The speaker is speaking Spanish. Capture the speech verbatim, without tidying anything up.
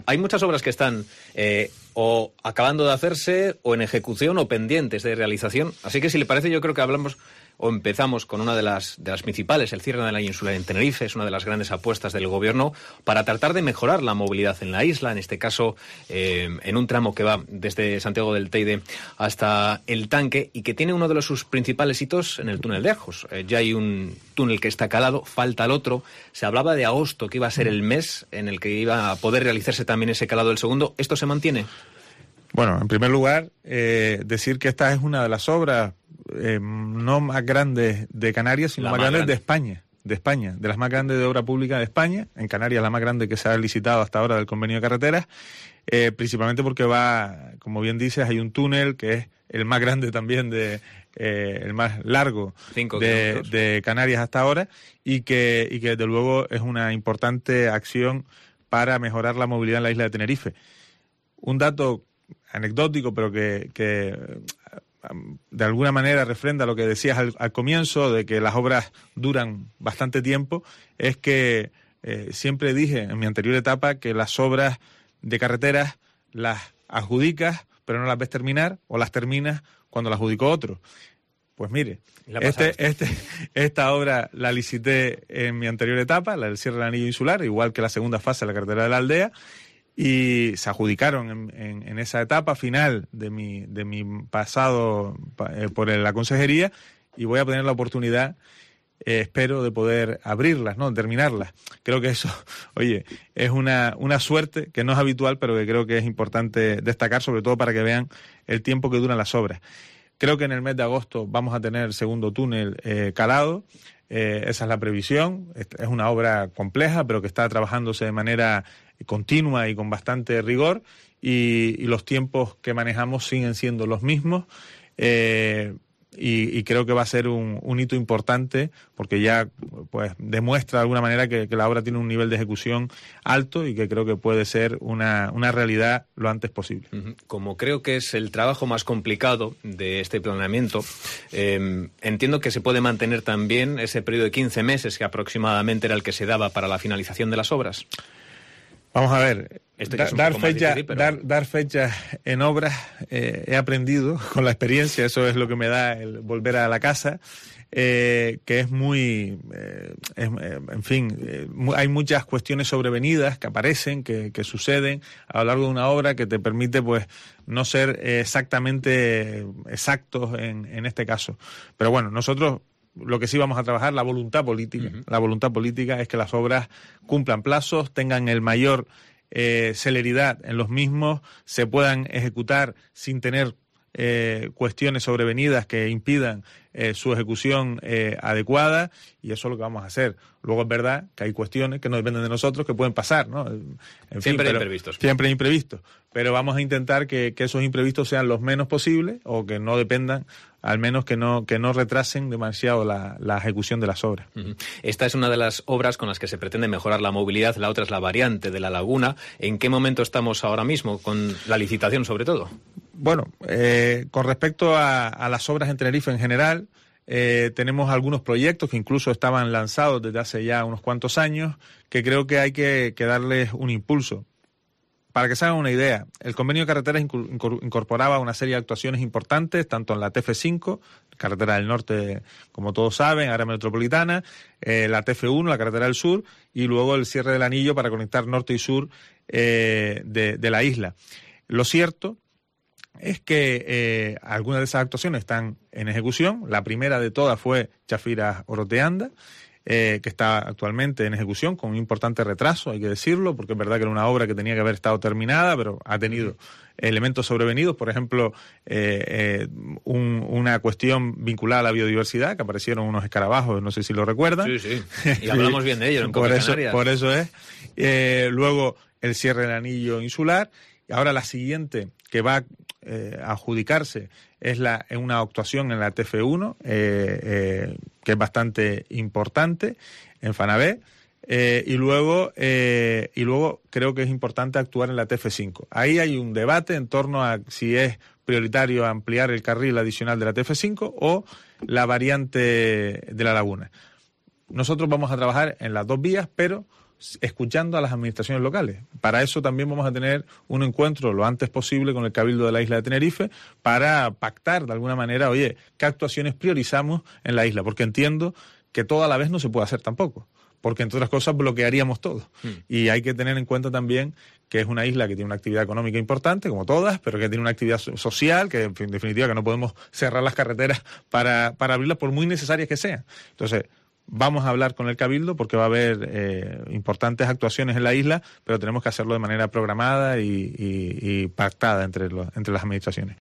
Hay muchas obras que están eh, o acabando de hacerse, o en ejecución, o pendientes de realización. Así que, si le parece, yo creo que hablamos o empezamos con una de las, de las principales, el cierre de la insular en Tenerife. Es una de las grandes apuestas del gobierno para tratar de mejorar la movilidad en la isla, en este caso eh, en un tramo que va desde Santiago del Teide hasta el Tanque, y que tiene uno de los, sus principales hitos en el túnel de Arjos. Eh, ya hay un túnel que está calado, falta el otro. Se hablaba de agosto, que iba a ser el mes en el que iba a poder realizarse también ese calado del segundo. ¿Esto se mantiene? Bueno, en primer lugar, eh, decir que esta es una de las obras eh, no más grandes de Canarias, sino La más, más grandes grande. de España, de España, de las más grandes de obra pública de España. En Canarias la más grande que se ha licitado hasta ahora del convenio de carreteras, eh, principalmente porque va, como bien dices, hay un túnel que es el más grande también de eh, el más largo de, de Canarias hasta ahora, y que y que desde luego es una importante acción para mejorar la movilidad en la isla de Tenerife. Un dato anecdótico, pero que, que de alguna manera refrenda lo que decías al, al comienzo, de que las obras duran bastante tiempo, es que eh, siempre dije en mi anterior etapa que las obras de carreteras las adjudicas, pero no las ves terminar, o las terminas cuando las adjudicó otro. Pues mire, este, este, esta obra la licité en mi anterior etapa, la del cierre del anillo insular, igual que la segunda fase de la carretera de la Aldea, y se adjudicaron en, en, en esa etapa final de mi, de mi pasado eh, por la consejería, y voy a tener la oportunidad, eh, espero, de poder abrirlas, ¿no? Terminarlas. Creo que eso, oye, es una, una suerte que no es habitual, pero que creo que es importante destacar, sobre todo para que vean el tiempo que duran las obras. Creo que en el mes de agosto vamos a tener el segundo túnel eh, calado. Eh, esa es la previsión. Es una obra compleja, pero que está trabajándose de manera continua y con bastante rigor, y, y los tiempos que manejamos siguen siendo los mismos, eh, y, y creo que va a ser un, un hito importante, porque ya pues demuestra de alguna manera que, que la obra tiene un nivel de ejecución alto, y que creo que puede ser una, una realidad lo antes posible. Como creo que es el trabajo más complicado de este planeamiento, eh, entiendo que se puede mantener también ese periodo de quince meses que aproximadamente era el que se daba para la finalización de las obras. Vamos a ver, Esto da, es un dar, poco más fecha, difícil, pero... dar, dar fechas en obras, eh, he aprendido con la experiencia, eso es lo que me da el volver a la casa, eh, que es muy, eh, es, eh, en fin, eh, hay muchas cuestiones sobrevenidas que aparecen, que, que suceden a lo largo de una obra, que te permite pues no ser exactamente exactos en, en este caso. Pero bueno, nosotros... Lo que sí vamos a trabajar, la voluntad política. Uh-huh. La voluntad política es que las obras cumplan plazos, tengan el mayor eh, celeridad en los mismos, se puedan ejecutar sin tener eh, cuestiones sobrevenidas que impidan eh, su ejecución eh, adecuada, y eso es lo que vamos a hacer. Luego es verdad que hay cuestiones que no dependen de nosotros, que pueden pasar, ¿no? En fin, siempre pero, imprevistos. Siempre imprevistos. Pero vamos a intentar que, que esos imprevistos sean los menos posibles, o que no dependan, al menos que no que no retrasen demasiado la, la ejecución de las obras. Uh-huh. Esta es una de las obras con las que se pretende mejorar la movilidad, la otra es la variante de la Laguna. ¿En qué momento estamos ahora mismo con la licitación, sobre todo? Bueno, eh, con respecto a, a las obras en Tenerife en general, eh, tenemos algunos proyectos que incluso estaban lanzados desde hace ya unos cuantos años, que creo que hay que, que darles un impulso. Para que se hagan una idea, el convenio de carreteras incorporaba una serie de actuaciones importantes, tanto en la T F cinco, carretera del norte, como todos saben, área metropolitana, eh, la T F uno, la carretera del sur, y luego el cierre del anillo para conectar norte y sur eh, de, de la isla. Lo cierto es que eh, algunas de esas actuaciones están en ejecución. La primera de todas fue Chafiras-Oroteanda, Eh, que está actualmente en ejecución con un importante retraso, hay que decirlo, porque es verdad que era una obra que tenía que haber estado terminada, pero ha tenido elementos sobrevenidos, por ejemplo, eh, eh, un, una cuestión vinculada a la biodiversidad, que aparecieron unos escarabajos, no sé si lo recuerdan. Sí, sí, y hablamos bien de ellos en por eso, Canarias. Por eso es. Eh, luego el cierre del anillo insular, y ahora la siguiente que va eh, a adjudicarse es la, una actuación en la T F uno, eh, eh, que es bastante importante, en Fanabé, eh, y luego eh, y luego creo que es importante actuar en la T F cinco. Ahí hay un debate en torno a si es prioritario ampliar el carril adicional de la T F cinco o la variante de la Laguna. Nosotros vamos a trabajar en las dos vías, pero escuchando a las administraciones locales. Para eso también vamos a tener un encuentro lo antes posible con el Cabildo de la isla de Tenerife para pactar de alguna manera, oye, qué actuaciones priorizamos en la isla, porque entiendo que todo a la vez no se puede hacer tampoco, porque entre otras cosas bloquearíamos todo. Mm. Y hay que tener en cuenta también que es una isla que tiene una actividad económica importante, como todas, pero que tiene una actividad social, que en definitiva que no podemos cerrar las carreteras para, para abrirlas por muy necesarias que sean. Entonces, vamos a hablar con el Cabildo porque va a haber eh, importantes actuaciones en la isla, pero tenemos que hacerlo de manera programada y, y, y pactada entre, los, entre las administraciones.